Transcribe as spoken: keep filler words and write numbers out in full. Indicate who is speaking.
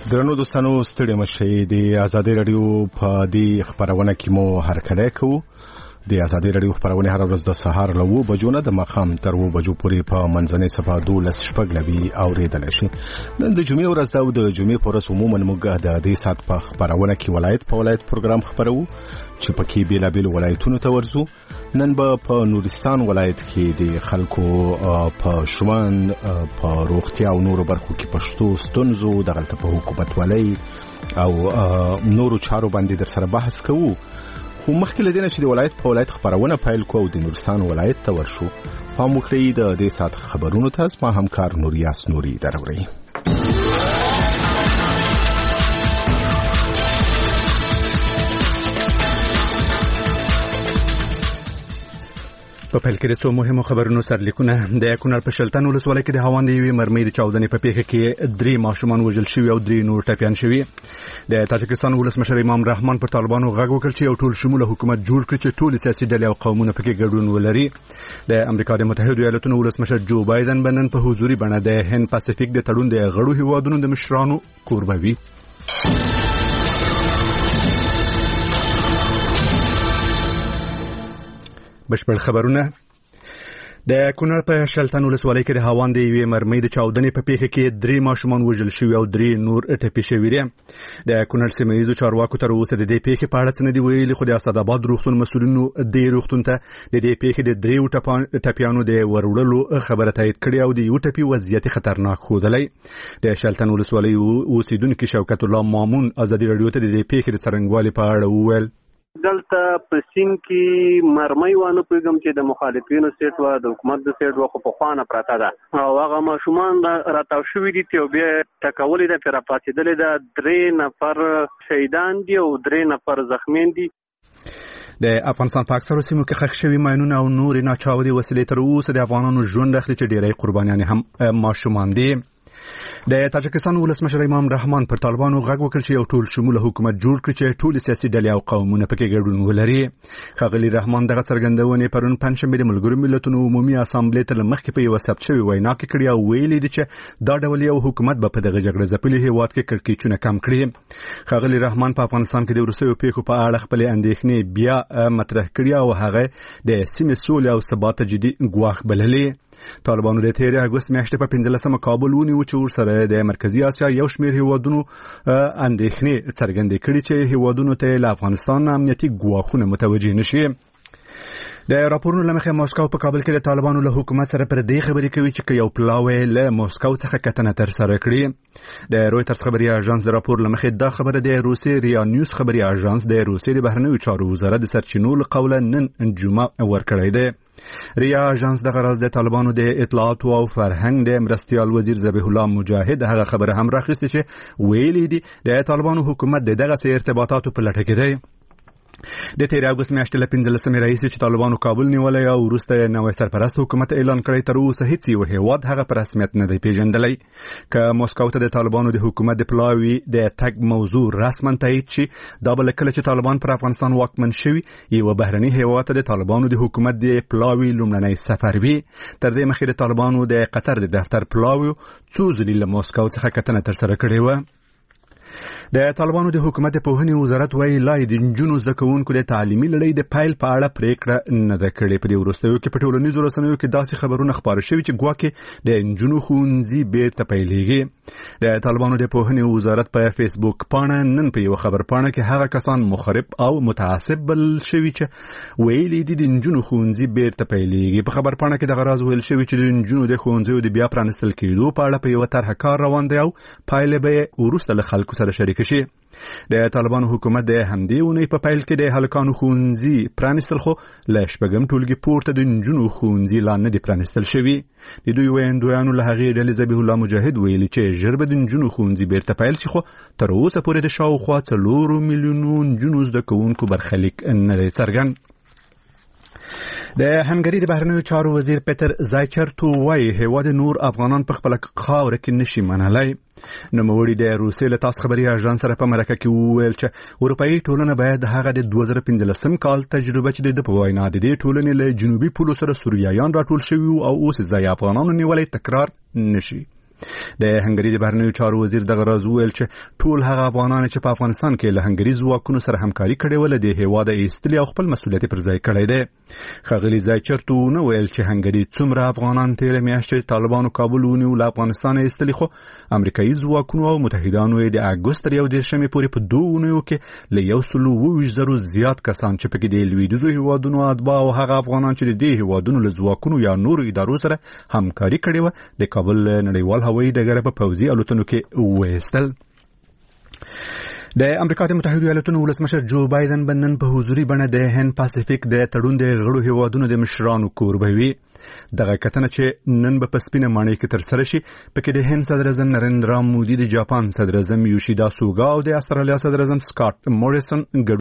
Speaker 1: درنو دوستانو ستړي مشئ د آزادۍ رادیو په دې خبرونه کې مو هرکلی کوو. د آزادۍ رادیو خبرونه هر ورځ د سهار له اوه بجو نه د ماښام تر اوه بجو پورې په منځنۍ صفحه دولس شپږ نوي اورېدلی شي. نن د جمعې ورځ ده او د جمعې په ورځ عموما موږ د دې ساعت په خبرونه کې ولایت په ولایت پروګرام خپروو چې پکې بېلابېلو ولایتونو ته ورځو. نن به په نورستان ولایت کې د خلکو په ژوند په روغتیا او نورو برخو کې پښتو ستونزو دغلته په حکومتولۍ او نورو چارو باندې در سره بحث کوو. خو مخکې له دې نه چې د ولایت په ولایت خبرونه پیل کوو او د نورستان ولایت ته ورشو، پام وکړئ د دې ساعت خبرونو ته زما همکار نوریاس نوري دروړي. په پیل کې د څو مهمو خبرونو سرلیکونه. د کونړ په شلتن ولسوالۍ کې د هاوند یوې مرمۍ د چاودنې په پیښه کې درې ماشومان وژل شوي او درې نور ټپیان شوي. د تاجکستان ولسمشر امام رحمان پر طالبانو غږ وکړ چې یو ټول شموله حکومت جوړ کړي چې ټول سیاسي ډلې او قومونه پکې ګډون ولري. د امریکا د متحدو ایالاتونو ولسمشر جو بایدن بنن په حضوري بڼه د هند پاسفیک د تړون د غړو هیوادونو د مشرانو کوربه وي. بشپړ خبرونه. د کونړ په شلتن ولسوالۍ کې د هاوند یوې مرمۍ د چاودنې په پیښه کې درې ماشومان وژل شوي او درې نور ټپي شوي دي. د کونړ سیمه ییزو چارواکو تر اوسه د دې پیښې په اړه څه نه دي ویلي، خو د اسداباد روغتون مسؤلینو دې روغتون ته د دې پیښې د درېو ټپیانو د وروړلو خبره تایید کړې او د یو ټپي وضعیت خطرناک ښودلی. د شلتن ولسوالۍ اوسیدونکي شوکت الله مامون ازادي راډیو ته د دې پیښې د څرنګوالي په اړه وویل.
Speaker 2: دلته په سین کې مرمۍ وانه پیغام چې د مخالفینو سیټ و د حکومت د سیټ و خو په خوانه پراته ده او هغه ماشومان راتاو شوي دي او بیا ټکولې ده پر پاتېدلې ده. درې نفر شهیدان دي او درې نفر زخمیان دي.
Speaker 1: د افغانستان په اکثرو سیمو کې ښخ شوي ماینونه او نورې ناچاودې وسلې تر اوسه د افغانانو ژوند اخلي چې ډېری قربانیان هم ماشومان دي. د تاجکستان ولسمشر امام رحمان پر طالبانو غږ وکړ چې یو ټول شموله حکومت جوړ کړي چې ټول سیاسي ډلې او قومونه پکې ګډون ولري. ښاغلي رحمان دغه څرګندونې پرون پنجشنبه د ملګرو ملتونو عمومي اسامبلې ته مخکې په یو ثبت شوی وینا کې کړی او ویلي دي چې دا ډول یو حکومت به په دغه جګړه ځپلي هیواد کې کړکېچونه کم کړي. ښاغلي رحمان په افغانستان کې د وروستیو پیښو په اړه خپلې اندېښنې بیا مطرح کړي او هغه د سیمې سولې او ثبات جدي ګواښ بللي. طالبانو د تیرې اګوست میاشتې په پنځلسمه کابل ونیو چې ورسره د مرکزي اسیا یو شمېر هیوادونو اندېښنې څرګندې کړي چې هیوادونو ته له افغانستان امنیتي ګواښونه متوجه نشي. د راپورونو له مخې ماسکو په کابل کې د طالبانو له حکومت سره پر دې خبرې کوي چې یو پلاوی له ماسکو څخه کتنه ترسره کړي. د رویټرز خبري اژانس د راپور له مخې دا خبره د روسي ریا نیوز خبري اژانس د روسي د بهرنیو چارو وزارت د سرچینو له قوله نن جمعه ورکړی دی. ریا اژانس دغه راز د طالبانو د اطلاعات او فرهنګ د مرستيال وزیر ذبیح الله مجاهد هغه خبره هم راخسته چې ویلي دي د طالبانو حکومت دغه سي ارتباطاتو په لټه کې دی. د تیر اګوست میاشتې له پنځلسمې راهیسې چې طالبانو کابل نیولی او وروسته نوی سرپرست حکومت اعلان کړی، تر اوسه هیڅ یو هیواد هغه په رسمیت نه دی پیژندلی. که ماسکو ته د طالبانو د حکومت د پلاوي د تګ موضوع رسما تایید شي، دا به کله چې طالبان پر افغانستان واکمن شوي یو بهرني هیواد ته د طالبانو د حکومت د پلاوي لومړنی سفر وي. تر دې مخکې د طالبانو د قطر د دفتر پلاوي څو ځلې له ماسکو څخه کتنه ترسره کړې وه. د طالبانو د حکومت د پوهنې وزارت وایي لا د نجونو زده کوونکو د تعلیمي لړۍ د پیل په اړه پریکړه نه ده کړې. په دې وروستیو کې په ټولنیزو رسنیو کې داسې خبرونه خپاره شوي چې ګواکې د نجونو ښوونځي بیرته پیلېږي. د طالبانو د پوهنې وزارت په فیسبوک پاڼه نن په یو خبر پاڼه کې هغه کسان مخرب او متعصب بلل شوي چې ویلي دي د نجونو ښوونځي بیرته پیلېږي. په خبر پاڼه کې دغه راز ویل شوي چې د نجونو د ښوونځیو د بیا پرانیستل کېدو په اړه په یوه طرحه کار روان دی او پایلې به یې وروسته له خلکو سره شریک شي. د طالبانو حکومت د همدې اونۍ په پیل کې د هلکانو ښوونځي پرانیستل، خو له شپږم ټولګي پورته د نجونو ښوونځي لا نه دي پرانیستل شوي. د دوی ویندویانو له هغې ډلې ذبیح الله مجاهد ویلي چې ژر به د نجونو ښوونځي بیرته پیل شي، خو تر اوسه پورې د شاوخوا څلورو میلیونو نجونو زده کوونکو برخلیک نه دی څرګند. د هنګري د بهرنیو چارو وزیر پیټر زایچرتو وایي هیواد نور افغانان په خپل خاوره کې نشي منلی. نوموړي د روسیې له تاس خبري اژانس سره په مرکه کې وویل چې اروپایي ټولنه باید هغه د دوه زره پنځلسم کال تجربه چې د په وینا د دې ټولنې له جنوبي پولو سره سوریایان راټول شوي او اوس ځای افغانانو نیولې تکرار نشي. د هنګري د بهرنیو چارو وزیر دغه راز وویل چې ټول هغه افغانان چې په افغانستان کې له هنګري ځواکونو سره همکاري کړې وه له دې هېواده ایستلي او خپل مسؤلیت پر ځای کړی دی. ښاغلي زایچرتو ونه ویل چې هنګري څومره افغانان تېره میاشت چې طالبانو کابل ونیو له افغانستانه ایستلي، خو امریکایي ځواکونو او متحدانو یې د اګوست تر یو دېرشمې پورې په دوو اونیو کې له یو سلو اووه ویشت زرو زیات کسان چې پکې د لویدیځو هېوادونو اتباع او هغه افغانان چې د دې هېوادونو له ځواکونو یا نورو ادارو سره همکاري کړې وه د کابل نړیوال هوایي ډګره په پوځي الوتنو کې وایستل. د امریکا د متحدو ایالاتونو ولسمشر جو بایدن به نن په حضوري بڼه د هند پاسفیک د تړون د غړو هېوادونو د مشرانو کوربه وي. دغه کتنه چې نن به په سپینه ماڼۍ کې ترسره شي پکې د هند صدر اعظم نریندرا مودي، د جاپان صدر اعظم یوشیدا سوګا او د استرالیا صدر اعظم سکاټ موریسن